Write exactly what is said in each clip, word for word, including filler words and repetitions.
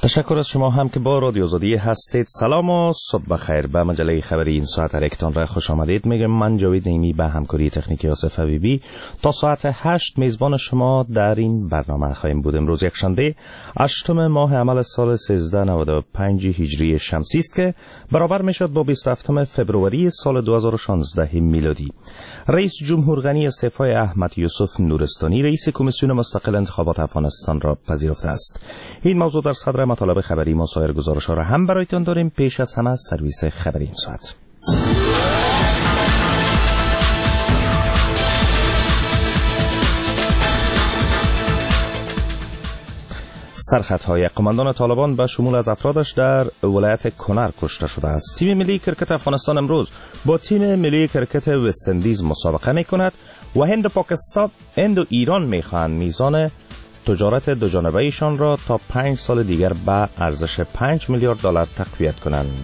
تشکر از شما هم که با رادیو آزادی هستید. سلام و صبح بخیر. به مجله خبری این ساعت هرکتان را خوش آمدید. میگم من جاوید نیمی به همکاری تکنیکی آصف حبیبی تا ساعت هشت میزبان شما در این برنامه خواهیم بود. امروز یکشنبه هشتم ماه عمل سال سیزده نود و پنج هجری شمسی است که برابر میشد با بیست و هفتم فوریه سال دو هزار و شانزده میلادی. رئیس جمهور غنی استعفای احمد یوسف نورستانی رئیس کمیسیون مستقل انتخابات افغانستان را پذیرفته است. این موضوع در صدر مطالب خبری ما سایر گزارش‌ها را هم برایتان داریم. پیش از همه سرویس خبری این ساعت. سرخطهای قماندان طالبان به شمول از افرادش در ولایت کنر کشته شده است. تیم ملی کرکت افغانستان امروز با تیم ملی کرکت وست اندیز مسابقه می‌کند و هند و پاکستان هند و ایران می‌خواهند میزان تجارت دو جانبه ایشان را تا پنج سال دیگر به ارزش پنج میلیارد دلار تقویت کنند.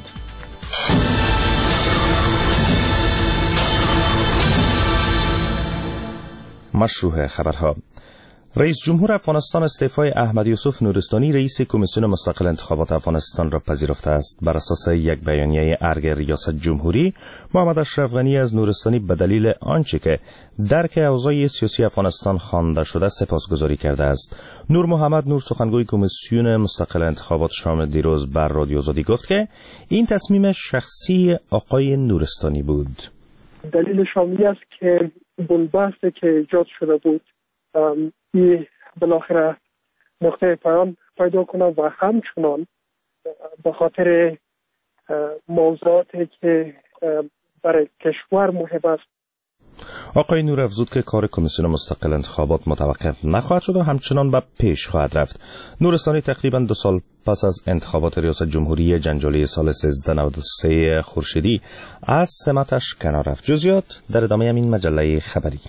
مشروع خبرها. رئیس جمهور افغانستان استعفای احمد یوسف نورستانی رئیس کمیسیون مستقل انتخابات افغانستان را پذیرفته است. بر اساس یک بیانیه ارگ ریاست جمهوری، محمد اشرف غنی از نورستانی به دلیل آنچه که درک اوضاع سیاسی افغانستان خوانده شده سپاسگزاری کرده است. نور محمد نور سخنگوی کمیسیون مستقل انتخابات شام دیروز بر رادیو آزادی گفت که این تصمیم شخصی آقای نورستانی بود. دلیل شامی است که بنبستی که ایجاد شده بود این بالاخره نقطه پایان پیدا کنه و همچنان به خاطر موضوعاتی که برای کشور مهم است. آقای نور افزود که کار کمیسیون مستقل انتخابات متوقف نخواهد شد و همچنان به پیش خواهد رفت. نورستانی تقریبا دو سال پس از انتخابات ریاست جمهوری جنجالی سال سیزده نود و سه خورشیدی از سمتش کنار رفت. جزئیات در ادامه این مجله خبری.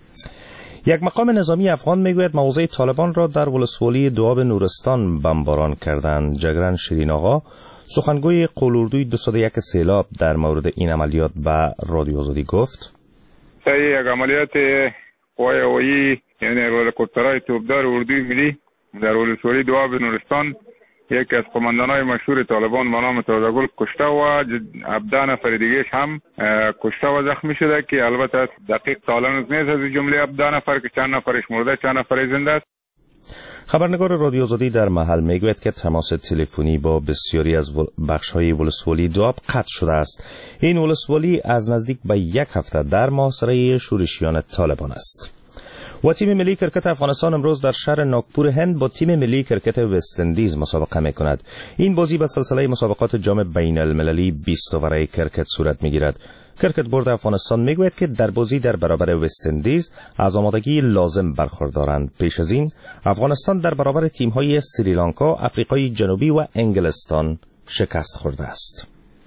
یک مقام نظامی افغان میگوید موضع طالبان را در ولسوالی دواب نورستان بمباران کردند. جگرن شیرین آقا سخنگوی قولوردوی دویست و یک سیلاب در مورد این عملیات به رادیو آزادی گفت: یک عملیات قوای هوایی یعنی هلیکوپترهای توپدار اردوی ملی در ولسوالی دواب نورستان یکی از قماندانای مشهور طالبان به نام تازه‌گل کشته و هفده نفر دیگه‌اش هم کشته و زخمی شده که البته دقیق تعلق نیست از جمله هفده نفر که چند نفرش مرده چند نفر زنده است. خبرنگار رادیو آزادی در محل میگوید که تماس تلفنی با بسیاری از بخش‌های ولسوالی دواب قطع شده است. این ولسوالی از نزدیک به یک هفته در محاصره شورشیان طالبان است. و تیم ملی کرکت افغانستان امروز در شهر ناگپور هند با تیم ملی کرکت وست اندیز مسابقه می‌کند. این بازی به سلسله مسابقات جام بین المللی بیست اوور کرکت صورت می‌گیرد. کرکت بورد افغانستان میگوید که در بازی در برابر وست اندیز از آمادگی لازم برخوردارند. پیش از این افغانستان در برابر تیم‌های سریلانکا، آفریقای جنوبی و انگلستان شکست خورده است.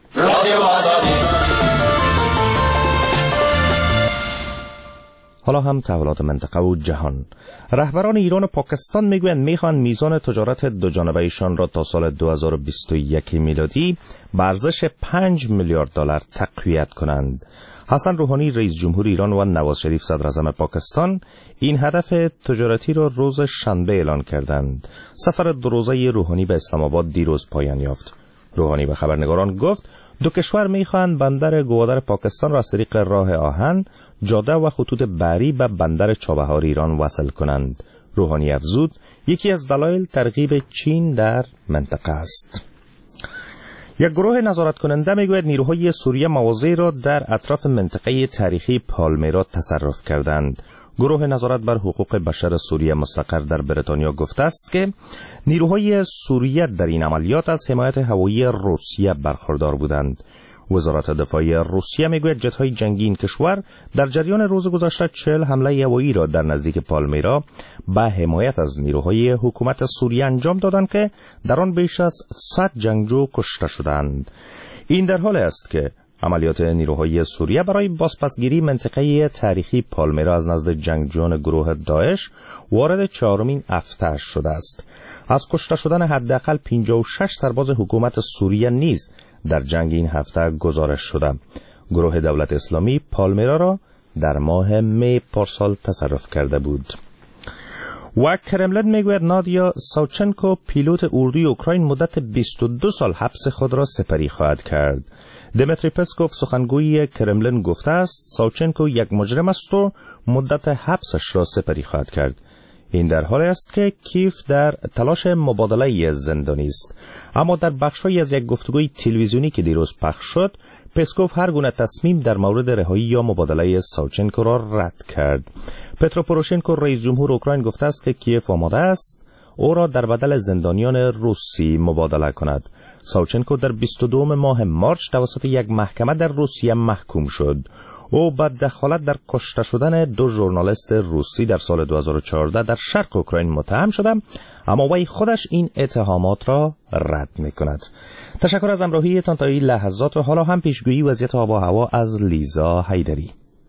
حالا هم تحولات منطقه و جهان. رهبران ایران و پاکستان میگویند میخوان میزان تجارت دو جانبه ایشان را تا سال دو هزار و بیست و یک میلادی به ارزش پنج میلیارد دلار تقویت کنند. حسن روحانی رئیس جمهور ایران و نواز شریف صدر اعظم پاکستان این هدف تجارتی را روز شنبه اعلان کردند. سفر دو روزه روحانی به اسلام آباد دیروز پایان یافت. روحانی به خبرنگاران گفت دو کشور میخواهند بندر گوادر پاکستان را از طریق راه آهن، جاده و خطوط بحری به بندر چابهار ایران وصل کنند. روحانی افزود یکی از دلایل ترغیب چین در منطقه است. یک گروه نظارت کننده میگوید نیروهای سوریه مواضعی را در اطراف منطقه تاریخی پالمیرا تصرف کردند. گروه نظارت بر حقوق بشر سوریه مستقر در بریتانیا گفته است که نیروهای سوریه در این عملیات از حمایت هوایی روسیه برخوردار بودند. وزارت دفاع روسیه میگوید جت‌های جنگی این کشور در جریان روز گذشته چهل حمله هوایی را در نزدیک پالمیرا به حمایت از نیروهای حکومت سوریه انجام دادند که در آن بیش از صد جنگجو کشته شدند. این در حالی است که عملیات نیروهای سوریه برای بازپسگیری منطقه تاریخی پالمیرا از نزد جنگجویان گروه داعش وارد چهارمین هفته شده است. از کشته شدن حداقل پنجاه و شش سرباز حکومت سوریه نیز در جنگ این هفته گزارش شده. گروه دولت اسلامی پالمیرا را در ماه می پارسال تصرف کرده بود. و کرملین میگوید نادیا ساوچنکو پیلوت اردوی اوکراین مدت بیست و دو سال حبس خود را سپری خواهد کرد. دمیتری پسکوف سخنگوی کرملین گفته است ساوچنکو یک مجرم است و مدت حبسش را سپری خواهد کرد. این در حالی است که کیف در تلاش مبادله زندانی است. اما در بخشی از یک گفتگوی تلویزیونی که دیروز پخش شد، پسکوف هر گونه تصمیم در مورد رهایی یا مبادله ساوچنکو را رد کرد. پترو پوروشنکو رئیس جمهور اوکراین گفته است که کیف آماده است او را در بدل زندانیان روسی مبادله کند. ساوچنکو در بیست و دوم ماه مارچ توسط یک محکمه در روسیه محکوم شد. او با دخالت در کشته شدن دو ژورنالیست روسی در سال دو هزار و چهارده در شرق اوکراین متهم شده، اما وی خودش این اتهامات را رد می‌کند. تشکر از همراهیتان تا این لحظات و حالا هم پیشگویی وضعیت آب و هوا از لیزا حیدری.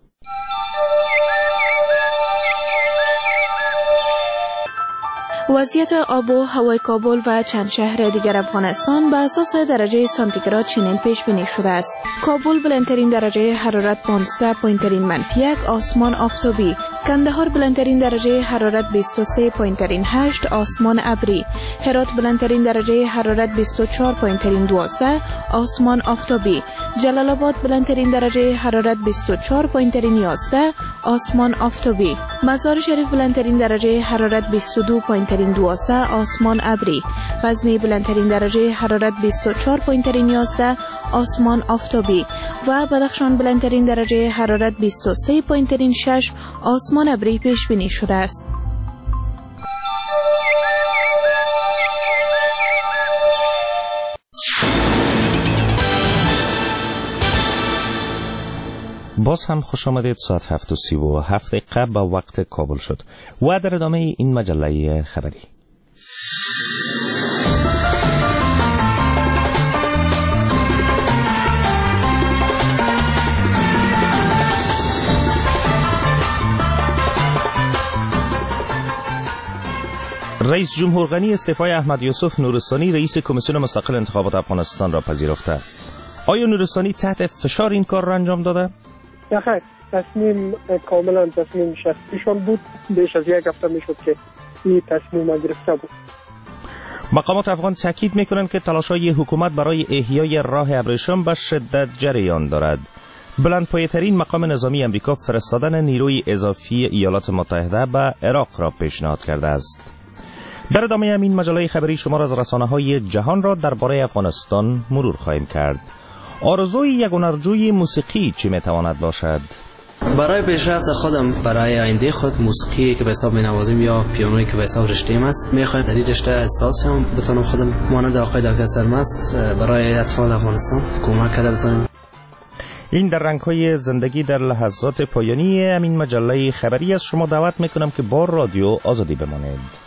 وضعیت آب و هوای کابل و چند شهر دیگر افغانستان به اساس درجه سانتیگراد چنین پیش بینی شده است. کابل بلندترین درجه حرارت پانزده پایینترین منفی یک آسمان آفتابی، کندهار بلندترین درجه حرارت بیست و سه پایینترین هشت آسمان ابری، هرات بلندترین درجه حرارت بیست و چهار پایینترین دوازده آسمان آفتابی، جلال آباد بلندترین درجه حرارت بیست و چهار پایینترین یازده آسمان آفتابی، مزار شریف بلندترین درجه حرارت بیست و دو پایینترین دوازده آسمان ابری، غزنی بلندترین درجه حرارت بیست و چهار پایینترین یازده آسمان آفتابی و بدخشان بلندترین درجه حرارت بیست و سه پایینترین شش آسمان ابری پیش بینی شده است. باز هم خوش آمدید. ساعت هفت و سی و هفت دقیقه به وقت کابل شد و در ادامه این مجله خبری. رئیس جمهور غنی استعفای احمد یوسف نورستانی رئیس کمیسیون مستقل انتخابات افغانستان را پذیرفته. آیا نورستانی تحت فشار این کار را انجام داده؟ نه، تصمیم کاملا تصمیم شخصیشان بود. بیش از یک هفته میشد که این تصمیم گرفته بود. مقامات افغان تاکید میکنند که تلاش‌های حکومت برای احیای راه ابریشم به شدت جریان دارد. بلندپایه‌ترین مقام نظامی امریکا فرستادن نیروی اضافی ایالات متحده به عراق را پیشنهاد کرده است. در ادامه همین مجله خبری شما را از رسانه‌های جهان را درباره افغانستان مرور خواهیم کرد. آرزوی یک هنرجوی موسیقی چی میتواند باشد؟ برای پیشرفت خودم، برای آینده خود، موسیقی که به حساب مینوازم یا پیانویی که به حساب رشته‌ام است، میخواهم در این رشته استادم بتونم خودم مانند آقای دکتر سرمست برای اطفال افغانستان کمک کرده بتونم. این در رنگ‌های زندگی در لحظات پایانی همین مجله خبری از شما دعوت میکنم که با رادیو آزادی بمانید.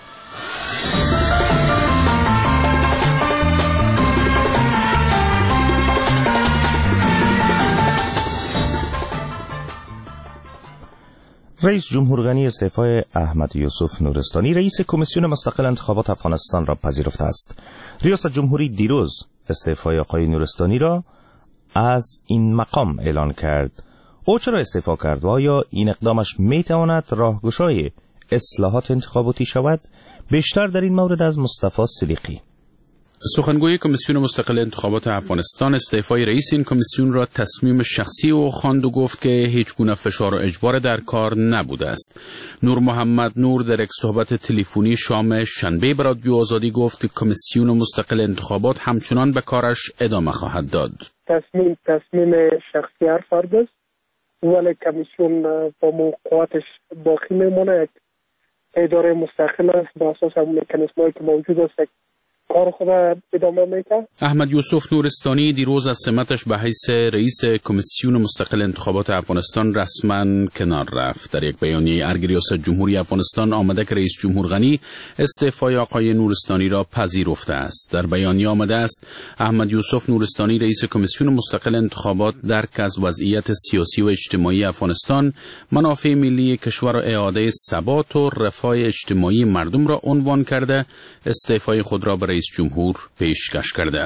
رئیس جمهور غنی استعفای احمد یوسف نورستانی رئیس کمیسیون مستقل انتخابات افغانستان را پذیرفته است. ریاست جمهوری دیروز استعفای آقای نورستانی را از این مقام اعلان کرد. او چرا استعفا کرد و آیا این اقدامش میتواند راهگشای اصلاحات انتخاباتی شود؟ بیشتر در این مورد از مصطفی صدیقی. سخنگوی کمیسیون مستقل انتخابات افغانستان استعفای رئیس این کمیسیون را تصمیم شخصی او خواند و گفت که هیچ گونه فشار و اجبار در کار نبوده است. نور محمد نور در یک صحبت تلفنی شام شنبه به رادیو آزادی گفت که کمیسیون مستقل انتخابات همچنان به کارش ادامه خواهد داد. تصمیم تصمیم شخصی هر فرد است، ولی کمیسیون با موقعاتش باقی میمونه. یک اداره مستقل است، با اساس همون مکانیزمایی که موجود است کار خود ادامه میده. احمد یوسف نورستانی دیروز از سمتش به حیث رئیس کمیسیون مستقل انتخابات افغانستان رسما کنار رفت. در یک بیانیه ارگ ریاست جمهوری افغانستان آمده که رئیس جمهور غنی استعفای آقای نورستانی را پذیرفته است. در بیانیه آمده است احمد یوسف نورستانی رئیس کمیسیون مستقل انتخابات درک از وضعیت سیاسی و اجتماعی افغانستان، منافع ملی کشور و اعاده ثبات و رفاه اجتماعی مردم را عنوان کرده استعفای خود را به رئیس جمهور پیشکش کرده است.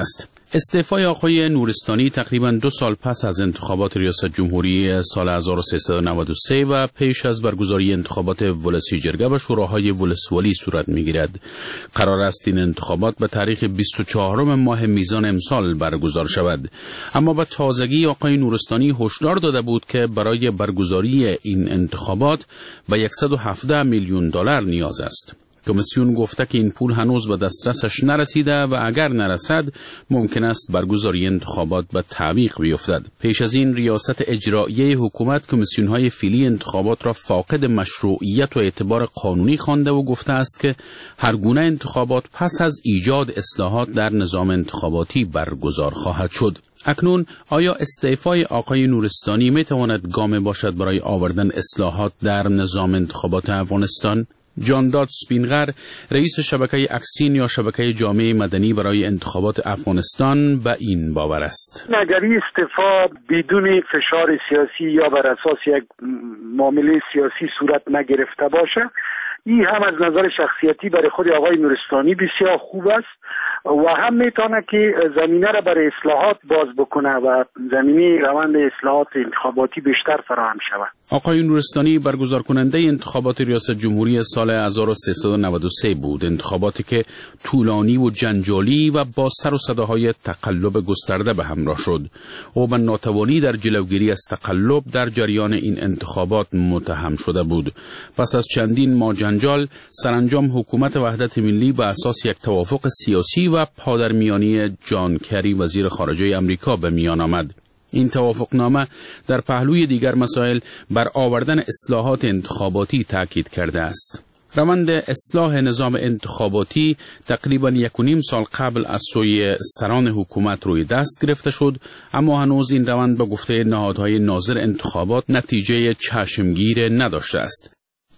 استعفای آقای نورستانی تقریباً دو سال پس از انتخابات ریاست جمهوری سال هزار و سیصد و نود و سه و پیش از برگزاری انتخابات ولسی جرگه و شوراهای ولسوالی صورت می‌گیرد. قرار است این انتخابات به تاریخ بیست و چهارم ماه میزان امسال برگزار شود. اما به تازگی آقای نورستانی هشدار داده بود که برای برگزاری این انتخابات به صد و هفده میلیون دلار نیاز است. کمیسیون گفته که این پول هنوز به دسترسش نرسیده و اگر نرسد ممکن است برگزاری انتخابات به تعویق بیفتد. پیش از این ریاست اجراییه حکومت کمیسیون‌های فعلی انتخابات را فاقد مشروعیت و اعتبار قانونی خوانده و گفته است که هر گونه انتخابات پس از ایجاد اصلاحات در نظام انتخاباتی برگزار خواهد شد. اکنون آیا استعفای آقای نورستانی می تواند گام باشد برای آوردن اصلاحات در نظام انتخابات افغانستان؟ جانداد سپینغر، رئیس شبکه اکسین یا شبکه جامعه مدنی برای انتخابات افغانستان، به این باور است. اگر این استعفا بدون فشار سیاسی یا بر اساس یک معامله سیاسی صورت نگرفته باشه، این هم از نظر شخصیتی برای خود آقای نورستانی بسیار خوب است و هم میتونه که زمینه را برای اصلاحات باز بکنه و زمینه روند اصلاحات انتخاباتی بیشتر فراهم شود. آقای نورستانی برگزار کننده انتخابات ریاست جمهوری سال هزار و سیصد و نود و سه بود، انتخاباتی که طولانی و جنجالی و با سر و صداهای تقلب گسترده به همراه شد. او به ناتوانی در جلوگیری از تقلب در جریان این انتخابات متهم شده بود. پس از چندین ماه جنجال، سرانجام حکومت وحدت ملی به اساس یک توافق سیاسی و پادرمیانی جان کری وزیر خارجه امریکا به میان آمد. این توافقنامه در پهلوی دیگر مسائل بر آوردن اصلاحات انتخاباتی تاکید کرده است. روند اصلاح نظام انتخاباتی تقریباً یک و نیم سال قبل از سوی سران حکومت روی دست گرفته شد، اما هنوز این روند به گفته نهادهای ناظر انتخابات نتیجه چشمگیر نداشته است.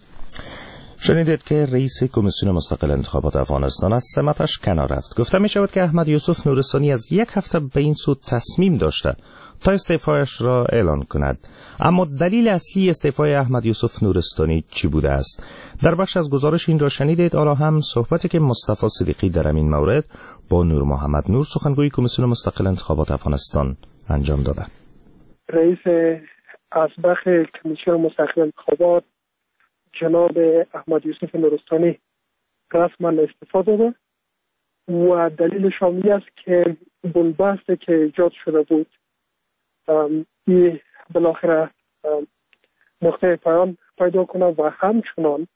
شنیدید که رئیس کمیسیون مستقل انتخابات افغانستان از سمتش کنار رفت. گفته می شود که احمد یوسف نورستانی از یک هفته به این سو تصمیم داشته تا استعفایش را اعلان کند. اما دلیل اصلی استعفای احمد یوسف نورستانی چی بوده است؟ در بخش از گزارش این را شنیدید. حالا هم صحبتی که مصطفی صدیقی در این مورد با نور محمد نور، سخنگوی کمیسیون مستقل انتخابات افغانستان، انجام داده. رئیس اسبق کمیسیون مستقل انتخابات جناب احمد یوسف نورستانی رسما استعفا داده و دلیل شامی است که بنبستی که ایجاد شده بود این بالاخره نقطه پایان پیدا کنه و همچنان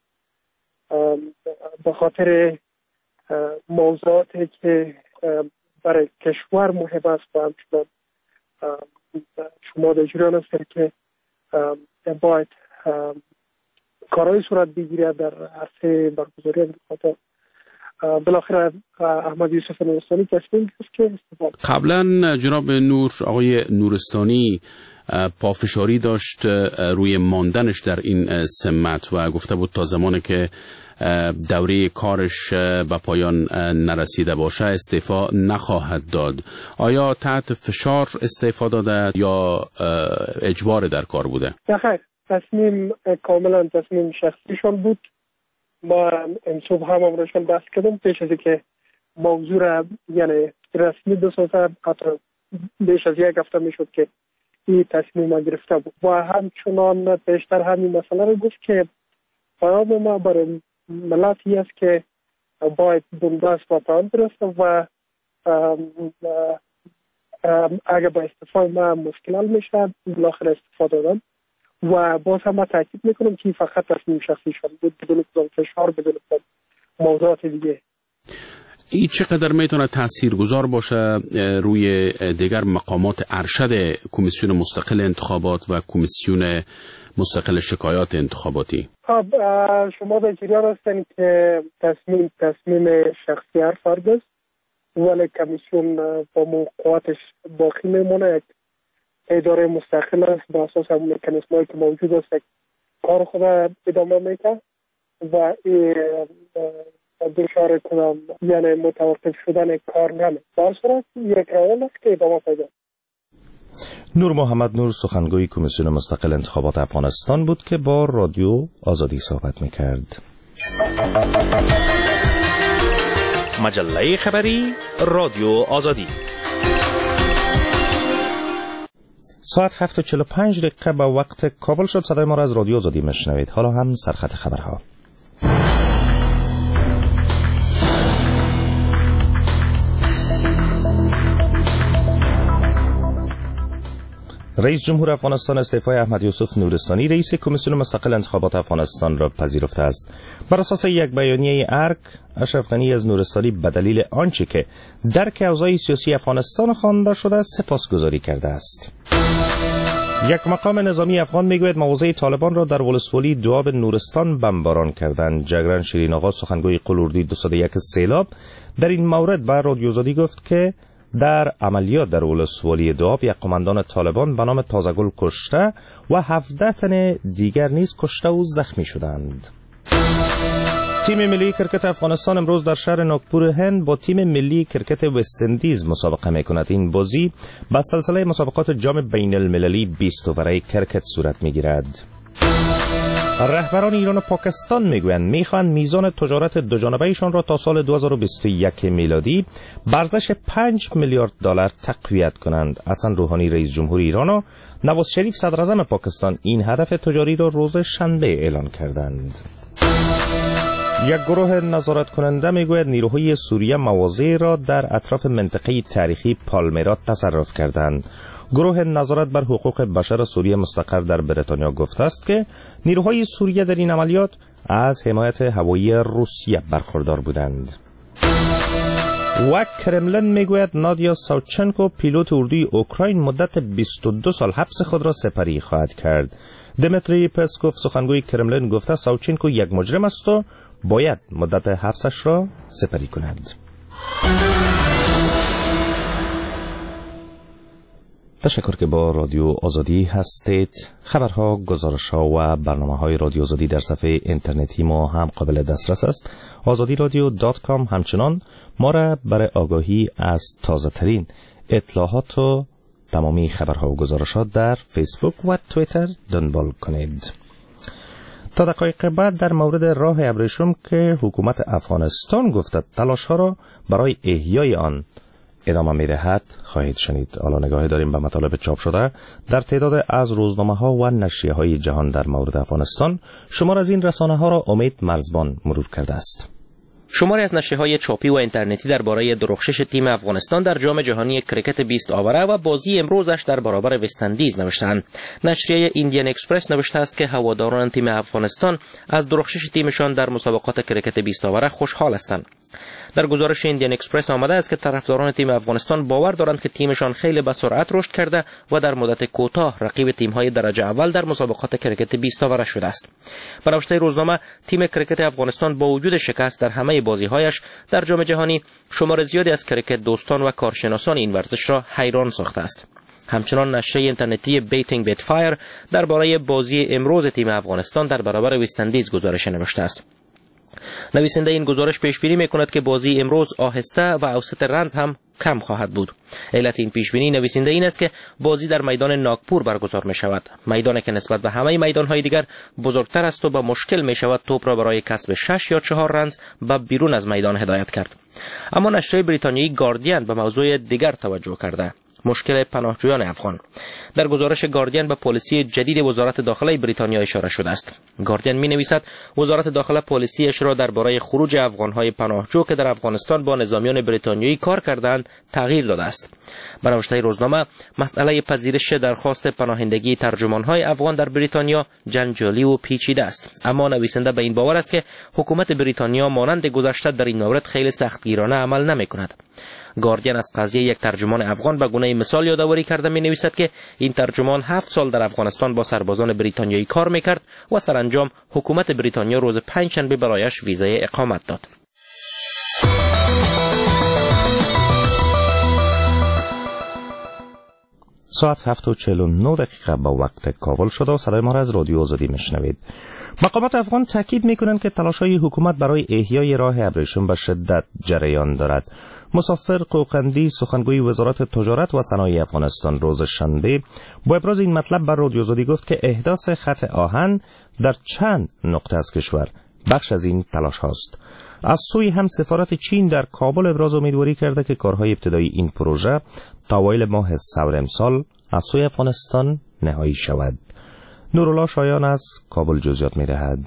به خاطر موضوعاتی که برای کشور مهم است و همچنان شما در جریان است که باید کارهای صورت بگیره در عرصه برگزاری انتخابات، بالاخره احمد یوسف نورستانی تصمیم گرفت که استفاده. قبلا جناب نور آقای نورستانی پافشاری داشت روی ماندنش در این سمت و گفته بود تا زمانی که دوره کارش به پایان نرسیده باشه استعفا نخواهد داد. آیا تحت فشار استعفا داده یا اجبار در کار بوده؟ خیر، تصمیم کاملا تصمیم شخصیشان بود. ما امصبح هم امروشان بحث کردم پیش از که موضوع را یعنی رسمی بسازد، حتی بیش از یک هفته میشد که این تصمیم گرفته بود و همچنان پیشتر همین مسئله را گفت که پیام ما برای ملتی است که باید بنبست و پایان برسه و اگر با استعفای ما مشکل حل میشه بالاخره استعفا دادم و باز هم ما تاکید میکنم که فقط تصمیم شخصی شد بود بدون فشار، بدون موضوعات دیگه. این چقدر میتونه تاثیرگذار باشه روی دیگر مقامات ارشد کمیسیون مستقل انتخابات و کمیسیون مستقل شکایات انتخاباتی؟ خب شما به جریان هستین که تصمیم تصمیم شخصی هر فرد است، ولی کمیسیون با موقعاتش باقی میمونه. یک اداره مستقل است، با اساس همون مکانیزمایی که موجود است کار خود ادامه میکنه و دچار کنم یعنی متوقف شدن کار نمی در صورت یک روال است که ادامه پیدا. نور محمد نور، سخنگوی کمیسیون مستقل انتخابات افغانستان بود که با رادیو آزادی صحبت میکرد. مجله خبری رادیو آزادی. ساعت هفت و چهل و پنج دقیقه به وقت کابل شد. صدای ما را از رادیو آزادی میشنوید. حالا هم سرخط خبرها. رئیس جمهور افغانستان استعفای احمد یوسف نورستانی رئیس کمیسیون مستقل انتخابات افغانستان را پذیرفته است. بر اساس یک بیانیه ارگ، اشرف غنی از نورستانی به دلیل آنچه که درک اوضاع سیاسی افغانستان خوانده شده سپاسگزاری کرده است. یک مقام نظامی افغان میگوید مواضع طالبان را در ولسوالی دواب نورستان بمباران کردند. جگرن شیرین آقا سخنگوی قلوردی دویست و یک سیلاب در این مورد به رادیو آزادی گفت که در عملیات در ولسوالی دواب یک قماندان طالبان به نام تازگل کشته و هفده تن دیگر نیز کشته و زخمی شدند. تیم ملی کرکت افغانستان امروز در شهر ناگپور هند با تیم ملی کرکت وست اندیز مسابقه میکند. این بازی با سلسله مسابقات جام بین المللی بیست اووره کرکت صورت میگیرد. رهبران ایران و پاکستان میگویند میخواهند میزان تجارت دوجانبه‌ایشان را تا سال دو هزار و بیست و یک میلادی به ارزش پنج میلیارد دلار تقویت کنند. حسن روحانی رئیس جمهور ایران و نواز شریف صدر اعظم پاکستان این هدف تجاری را روز شنبه اعلان کردند. یک گروه نظارت کننده میگوید نیروهای سوریه مواضع را در اطراف منطقه تاریخی پالمیرا تصرف کردند. گروه نظارت بر حقوق بشر سوریه مستقر در بریتانیا گفته است که نیروهای سوریه در این عملیات از حمایت هوایی روسیه برخوردار بودند. و کرملن میگوید نادیا ساوچنکو پیلوت اردوی اوکراین مدت بیست و دو سال حبس خود را سپری خواهد کرد. دمیتری پسکوف سخنگوی کرملن گفته ساوچنکو یک مجرم است و باید مدت حبسش را سپری کند. تشکر که با رادیو آزادی هستید. خبرها، گزارش‌ها و برنامه‌های رادیو آزادی در صفحه اینترنتی ما هم قابل دسترس است. آزادی رادیو دات کام. همچنان ما را برای آگاهی از تازه‌ترین اطلاعات و تمامی خبرها و گزارشات در فیسبوک و توییتر دنبال کنید. تا دقایق بعد در مورد راه ابریشم که حکومت افغانستان گفته تلاش‌ها را برای احیای آن ادامه می‌دهد خواهید شنید. حالا نگاهی داریم به مطالب چاپ شده در تعداد از روزنامه‌ها و نشریه‌های جهان در مورد افغانستان. شمار از این رسانه‌ها را امید مرزبان مرور کرده است. شماری از نشریه‌های چاپی و اینترنتی درباره درخشش تیم افغانستان در جام جهانی کرکت بیست آوره و بازی امروزش در برابر وست اندیز نوشتند. نشریه ایندین اکسپرس نوشته است که هواداران تیم افغانستان از درخشش تیمشان در مسابقات کرکت بیست آوره خوشحال هستند. در گزارش ایندین اکسپرس آمده است که طرفداران تیم افغانستان باور دارند که تیمشان خیلی به سرعت رشد کرده و در مدت کوتاه رقیب تیم‌های درجه اول در مسابقات کرکت بیست آوره شده است. به نوشته روزنامه، تیم کرکت افغانستان با وجود شکست در همه بازی‌هایش در جام جهانی شمار زیادی از کرکت دوستان و کارشناسان این ورزش را حیران ساخته است. همچنان نشریه اینترنتی بیتینگ بیت فایر درباره بازی امروز تیم افغانستان در برابر وست اندیز گزارش نوشته است. نویسنده این گزارش پیش بینی می‌کند که بازی امروز آهسته و اوسط رنز هم کم خواهد بود. علت این پیش بینی نویسنده این است که بازی در میدان ناگپور برگزار می شود، میدانی که نسبت به همه میدان‌های دیگر بزرگتر است و با مشکل می شود توپ را برای کسب شش یا چهار رنز به بیرون از میدان هدایت کرد. اما نشریه بریتانیایی گاردین به موضوع دیگر توجه کرده: مشکل پناهجویان افغان. در گزارش گاردین به پالیسی جدید وزارت داخله بریتانیا اشاره شده است. گاردین می‌نویسد وزارت داخله پالیسیش را درباره خروج افغان‌های پناهجو که در افغانستان با نظامیان بریتانیایی کار کردند تغییر داده است. به نوشته روزنامه، مسئله پذیرش درخواست پناهندگی ترجمان‌های افغان در بریتانیا جنجالی و پیچیده است، اما نویسنده به این باور است که حکومت بریتانیا مانند گذشته در این مورد خیلی سختگیرانه عمل نمی‌کند. گاردین از قضیه یک ترجمان افغان به گونه مثال یادآوری کرده می نویسد که این ترجمان هفت سال در افغانستان با سربازان بریتانیایی کار میکرد و سرانجام حکومت بریتانیا روز پنجشنبه برایش ویزای اقامت داد. ساعت هفت و چهل و نه دقیقه با وقت کابل شده و صدای ما را از رادیو آزادی میشنوید. مقامات افغان تاکید میکنند که تلاش‌های حکومت برای احیای راه ابریشم به شدت جریان دارد. مسافر قوقندی سخنگوی وزارت تجارت و صنایع افغانستان روز شنبه با ابراز این مطلب بر رادیو آزادی گفت که احداث خط آهن در چند نقطه از کشور بخش از این تلاش هاست. از سوی هم سفارت چین در کابل ابراز امیدواری کرده که کارهای ابتدایی این پروژه تا اوایل ماه سپتامبر امسال از سوی افغانستان نهایی شود. نورالله شایان از کابل جزئیات می‌دهد.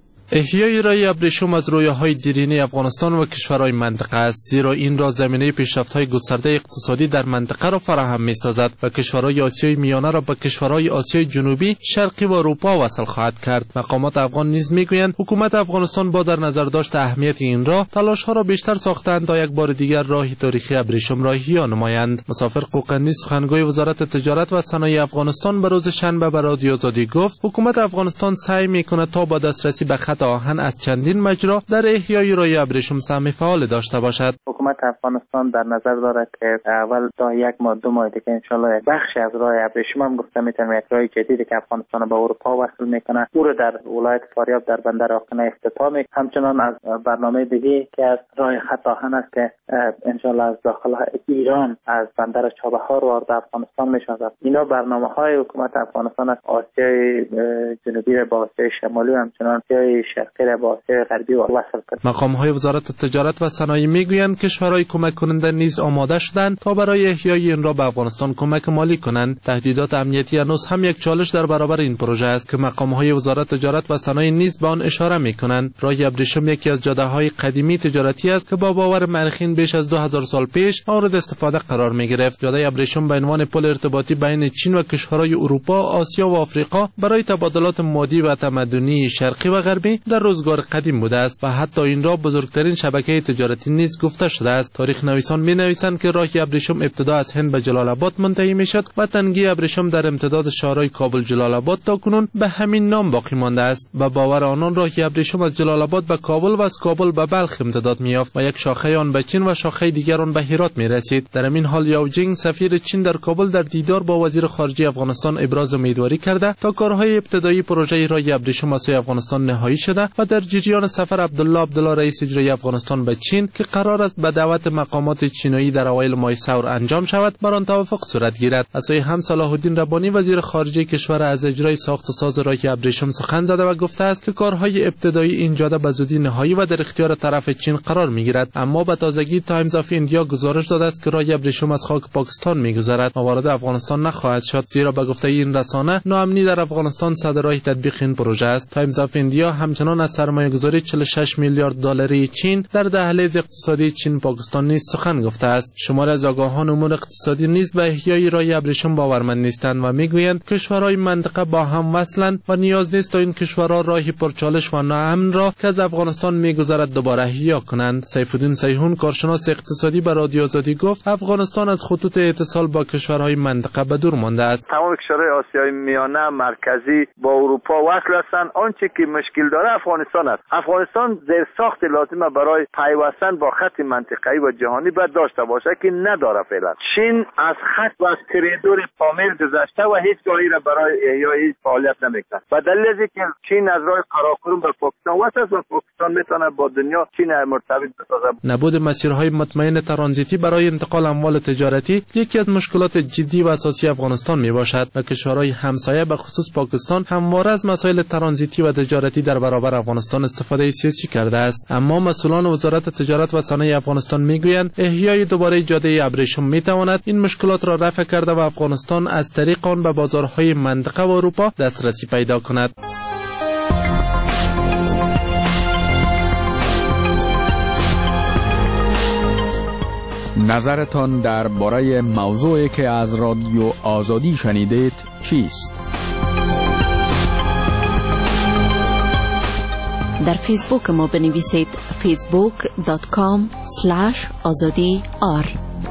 احیای رای ابریشم از رویاهای دیرینه افغانستان و کشورهای منطقه است، زیرا این را زمینه پیشرفت‌های گسترده اقتصادی در منطقه را فراهم می‌سازد و کشورهای آسیای میانه را به کشورهای آسیای جنوبی، شرقی و اروپا وصل خواهد کرد. مقامات افغان نیز می‌گویند حکومت افغانستان با در نظر داشت اهمیت این راه، تلاش‌ها را بیشتر ساختند تا یک بار دیگر راه تاریخی ابریشم را احیا نمایند. مسافر قوقندی سخنگوی وزارت تجارت و صنایع افغانستان به روز شنبه به رادیو آزادی گفت حکومت افغانستان سعی می‌کند تا با دسترسی به خط آهن از چندین مجرا در احیای راه ابریشم سهم فعال داشته باشد. حکومت افغانستان در نظر دارد که اول تا یک ماه دو ماه دیگه انشالله بخشی از راه ابریشم هم گفته میتونم یک راه جدیدی که افغانستان به اروپا وصل میکنه او رو در ولایت فاریاب در بندر آقنه افتتاح میکنه. همچنان از برنامه دیگه که از راه خط آهن است که انشالله از داخل ایران از بندر چابهار وارد افغانستان میشود. اینا برنامه‌های حکومت افغانستان است. آسیای جنوبی را با آسیای شمالی و همچنان آسیای شرقی را با آسیای غربی وصل کرد. مقام‌های وزارت تجارت و صنایع میگویند کشورهای کمک کننده نیز آماده شدند تا برای احیای این را به افغانستان کمک مالی کنند. تهدیدات امنیتی هنوز هم یک چالش در برابر این پروژه است که مقام‌های وزارت تجارت و صنایع نیز به آن اشاره می‌کنند. راه ابریشم یکی از جاده‌های قدیمی تجارتی است که با باور مورخین بیش از دو هزار سال پیش مورد استفاده قرار می‌گرفت. جاده ابریشم به عنوان پل ارتباطی بین چین و کشورهای اروپا، آسیا و آفریقا برای تبادلات مادی و تمدنی شرقی و غربی در روزگار قدیم بوده است و حتی این را بزرگترین شبکه تجارتی نیز گفته شده است. تاریخ نویسان می‌نویسند که راه ابریشم ابتدا از هند به جلال آباد منتهی می‌شد و تنگی ابریشم در امتداد شهرهای کابل جلال آباد تا کنون به همین نام باقی مانده است. به باور آنان راه ابریشم از جلال آباد به کابل و از کابل به بلخ امتداد می‌یافت و یک شاخه آن به چین و شاخه دیگر آن به هرات می‌رسید. در همین حال یاو جینگ سفیر چین در کابل در دیدار با وزیر خارجه افغانستان ابراز امیدواری کرده تا کارهای ابتدایی پروژه راه ابریشم از سوی افغانستان نهایی شده و در جریان سفر عبدالله عبدالله رئیس اجرایی افغانستان به چین که قرار است به دعوت مقامات چینایی در اوایل ماه سور انجام شود بر آن توافق صورت گیرد. از سوی هم صلاح الدین ربانی وزیر خارجه کشور از اجرای ساخت و ساز راه ابریشم سخن زده و گفته است که کارهای ابتدایی این جاده به زودی نهایی و در اختیار طرف چین قرار میگیرد. اما به تازگی تایمز آف ایندیا گزارش داده است که راه ابریشم از خاک پاکستان میگذرد و وارد افغانستان نخواهد شد، زیرا به گفته این رسانه ناامنی در افغانستان صدرای تطبیق این پروژه است. تایمز آف ایندیا همچنان از سرمایه‌گذاری چهل و شش میلیارد دلاری چین در دهلیز اقتصادی چین پاکستان نیز سخن گفته است. شماری از آگاهان امور اقتصادی نیز به احیای راه ابریشم باورمند نیستند و میگویند کشورهای منطقه با هم وصلند و نیاز نیست تا این کشورها راهی پرچالش و ناامن را که از افغانستان میگذرد دوباره احیا کنند. سیف الدین سیحون کارشناس اقتصادی به رادیو آزادی گفت افغانستان از خطوط اتصال با کشورهای منطقه به دور مانده است. تمام کشورهای آسیای میانه مرکزی با اروپا وصل هستند. آنچه که مشکل داره افغانستان است. افغانستان زیر ساخت لازمه برای پیوستن با خط منطقه‌ای و جهانی باید داشته باشه که نداره فعلا. چین از خط و از کریدور پامیر گذشته و هیچ جایی را برای احیای فعالیت نمیکنه. و دلیل از اینکه چین از راه قراقرم به پاکستان وصل است و پاکستان میتونه با دنیا چین مرتبط بسازه. نبود مسیرهای مطمئن ترانزیتی برای انتقال اموال تجارتی یکی از مشکلات جدی و اساسی افغانستان میباشد و کشورهای همسایه به خصوص پاکستان همواره از مسائل ترانزیتی و تجارتی در برابر افغانستان استفاده سیاسی کرده است. اما مسئولان وزارت تجارت و صنایع افغانستان میگویند احیای دوباره جاده ابریشم میتواند این مشکلات را رفع کرده و افغانستان از طریق آن به بازارهای منطقه و اروپا دسترسی پیدا کند. نظرتان درباره موضوعی که از رادیو آزادی شنیدید چیست؟ در فیسبوک ما بنویسید فیسبوک دات کام اسلش آزادی آر.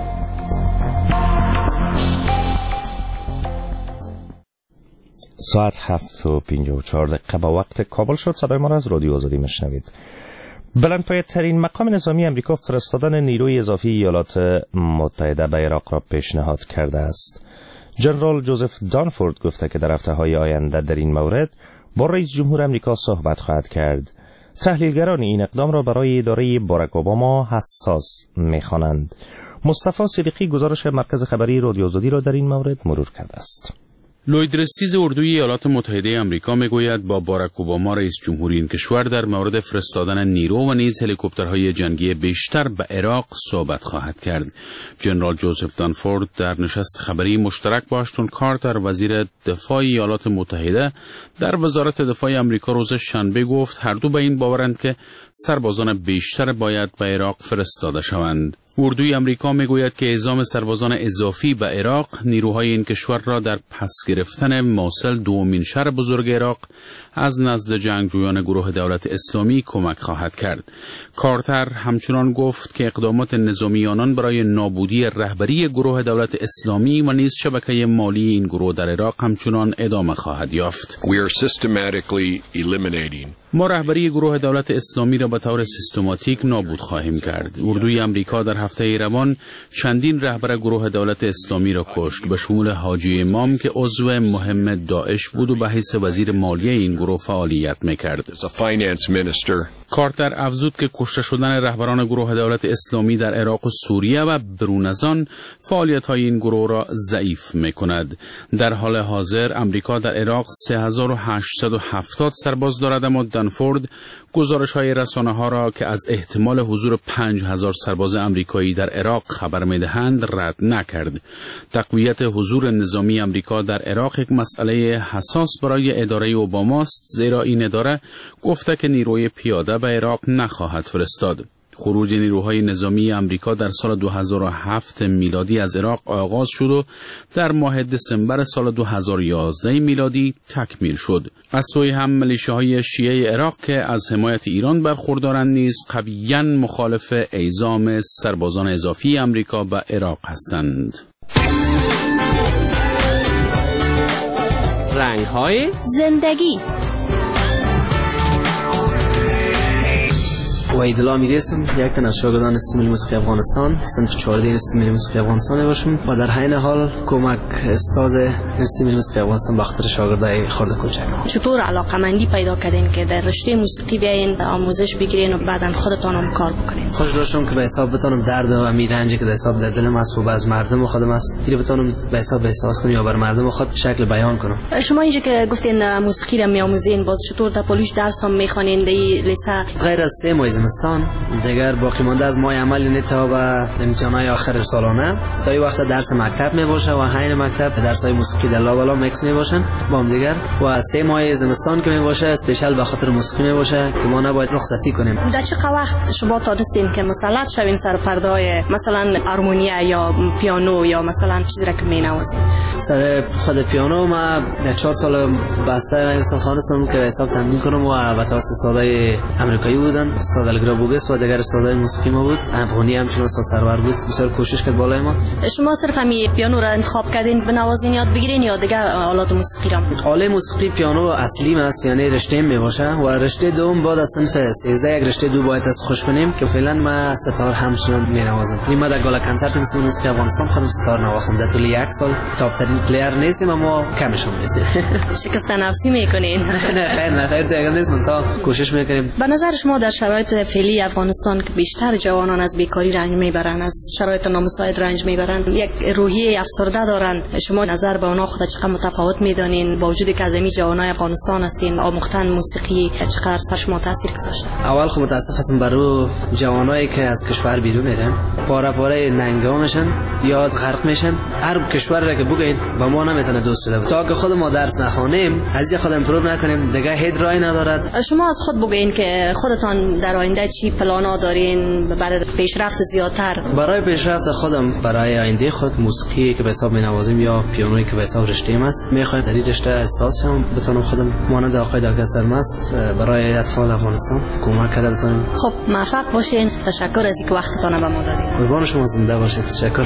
ساعت هفت و پنجاه و چهار دقیقه با وقت کابل شد. صدای ما را از رادیو آزادی میشنوید. بلندپایه‌ترین مقام نظامی امریکا فرستادن نیروی اضافی ایالات متحده به عراق را پیشنهاد کرده است. جنرال جوزف دانفورد گفته که در هفته‌های آینده در این مورد با رئیس جمهور امریکا صحبت خواهد کرد. تحلیلگران این اقدام را برای اداره باراک اوباما حساس می‌خوانند. مصطفی صدیقی گزارش مرکز خبری رادیو آزادی را در این مورد مرور کرده است. لوید رستیز اردوی ایالات متحده آمریکا میگوید با باراک اوباما رئیس جمهوری این کشور در مورد فرستادن نیرو و نیز هلیکوپترهای جنگی بیشتر به عراق صحبت خواهد کرد. جنرال جوزف دانفورد در نشست خبری مشترک با اشتون کارتر وزیر دفاع ایالات متحده در وزارت دفاع آمریکا روز شنبه گفت هر دو به این باورند که سربازان بیشتر باید به عراق فرستاده شوند. اردوی آمریکا میگوید که اعزام سربازان اضافی به عراق نیروهای این کشور را در پس گرفتن موصل دومین شهر بزرگ عراق از نزد جنگجویان گروه دولت اسلامی کمک خواهد کرد. کارتر همچنان گفت که اقدامات نظامی آنان برای نابودی رهبری گروه دولت اسلامی و نیز شبکه مالی این گروه در عراق همچنان ادامه خواهد یافت. We are systematically eliminating ما رهبری گروه دولت اسلامی را به طور سیستماتیک نابود خواهیم کرد. اردوی آمریکا در هفته روان چندین رهبر گروه دولت اسلامی را کشت، به شمول حاجی امام که عضو مهم داعش بود و به حیث وزیر مالیه این گروه فعالیت میکرد. کارتر افزود که کشته شدن رهبران گروه دولت اسلامی در عراق و سوریه و برون از آن فعالیت‌های این گروه را ضعیف میکند. در حال حاضر آمریکا در عراق سه هزار و هشتصد و هفتاد سرباز دارد، اما دانفورد گزارش‌های رسانه‌ها را که از احتمال حضور پنج هزار سرباز آمریکایی در عراق خبر می‌دهند رد نکرد. تقویت حضور نظامی آمریکا در عراق یک مسئله حساس برای اداره اوباما است، زیرا این اداره گفته که نیروی پیاده به عراق نخواهد فرستاد. خروج نیروهای نظامی آمریکا در سال دو هزار و هفت میلادی از عراق آغاز شد و در ماه دسامبر سال دو هزار و یازده میلادی تکمیل شد. از سوی هم ملیشه‌های شیعه عراق که از حمایت ایران برخوردارند نیز قویاً مخالف اعزام سربازان اضافی آمریکا به عراق هستند. رنگ‌های زندگی. وحیدالله امیری هستم، یک تن از شاگردان استیل ملی موسیقی افغانستان، صنف چهارده استیل ملی موسیقی افغانستان باشم و در حین حال کمک استاد استیل ملی موسیقی افغانستان به خاطر شاگردای خرد کوچک. چطور علاقه‌مندی پیدا کردین که در رشته موسیقی بیاین آموزش بگیرین و بعداً خودتان هم کار بکنین؟ خوش داشتم که به حساب بتونم درد و میرنجی که در حساب در دلم است و باز مردم خودم است، دیگه بتونم به حساب احساس کنم یا بر مردم خود شکل بیان کنم. شما اینجا که گفتین موسیقی را میآموزین، باز چطور در پالیش درس هم میخوانین در لیسه؟ غیر از سه ماه زمستان دیگر باقی مانده از ماه عمل نه تا به امتحانات آخر سالانه تا این وقت درس مکتب می باشه و حین مکتب درس های موسیقی در لاوالا میکس می باشن با هم دیگر و سه ماه زمستان که می باشه اسپیشال به خاطر موسیقی می باشه که ما نباید رخصتی کنیم. در چه وقت شما تونستین که مسلط شوین سر پرده های مثلا هارمونیه یا پیانو یا مثلا چیزی را که می نوازین؟ سر خود پیانو ما در چهار سال بسته استادخانه که حساب تمرین کنم و با توسط استادای آمریکایی بودن، استاد الگرا بوگس و دیگر استادای موسیقی ما بود. افغانی هم چون استاد سرور بود، بسیار کوشش کرد بالای ما. شما صرف همین پیانو را انتخاب کردین بنوازین یاد بگیرین یا دیگر آلات موسیقی را؟ آله موسیقی پیانو اصلی است، یعنی رشته می باشه و رشته دوم بعد از صنف سیزده یک رشته دو باید از خوش کنیم که فعلا ما ستار همچنان می نوازم. ما در گالا کنسرت استیل موسیقی افغانستان خودم ستار نواختم. در طول یک سال تاپ ترین پلیر نیستم اما کمش هم نیستم. شکست نفسی میکنین؟ نه خیر نه خیر دیگه نیست، من تا کوشش میکنیم. به نظر شما در شرایط فعلی افغانستان که بیشتر جوانان از بیکاری رنج میبرند، از شرایط نامساعد رنج میبرند، یک روحیه افسرده دارند، شما نظر به اونا خود چقدر متفاوت میدانین با وجودی که از این جوانای افغانستان هستین آموختن موسیقی چقدر سر شما تاثیر گذاشته؟ اول خب متاسف هستم برای جوانایی که از کشور بیرون میرن، پاره پاره ننگا میشن یا غرق میشن. هر کشور را که بگین با ما نمیتونه دوست شده تا که خود ما درس نخوانیم، از خود امپروو نکنیم دیگه هیچ راهی ندارد. شما از خود بگین که خودتان در آینده چی پلانا دارین برای پیشرفت زیادتر؟ برای پیشرفت خودم، برای آینده خود موسیقی که به حساب مینوازم یا پیانویی که به حساب رشته‌ام است، میخوام در این رشته استاد شم، بتونم خودم مانند آقای دکتر سرمست برای اطفال افغانستان کمک کرده بتونم. خب موفق باشین. تشکر از اینکه وقتتون به ما دادین. قربان شما، زنده باشید. تشکر.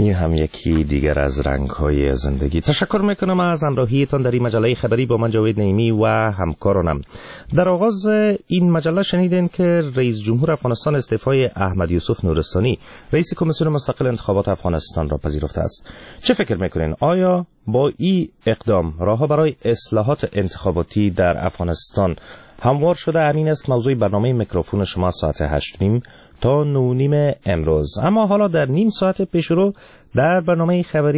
این هم یکی دیگر از رنگ‌های زندگی. تشکر میکنم از همراهیتان در این مجله خبری با من جاوید نعیمی و همکارانم. در آغاز این مجله شنیدین که رئیس جمهور افغانستان استعفای احمد یوسف نورستانی رئیس کمیسیون مستقل انتخابات افغانستان را پذیرفته است. چه فکر میکنین؟ آیا با این اقدام راه برای اصلاحات انتخاباتی در افغانستان هموار شده؟ امین است موضوع برنامه میکروفون شما ساعت هشت نیم تا نه نیم امروز. اما حالا در نیم ساعت پیشرو در برنامه خبری